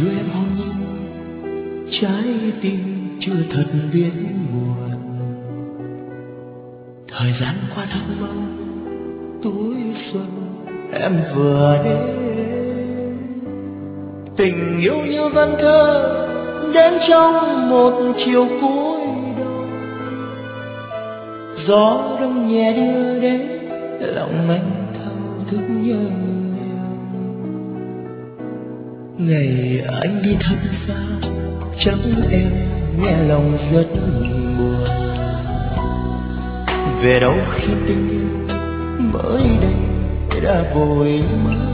đưa em hôn nhiên, trái tim chưa thật biết buồn. Thời gian qua thật mau, tuổi xuân em vừa đến. Tình yêu như vần thơ đến trong một chiều cuối đông. Gió đông nhẹ đưa đến lòng anh thao thức nhớ em. Ngày anh đi thật xa, chắc em nghe lòng rất buồn. Về đâu khi tình yêu mới đây đã vội mất.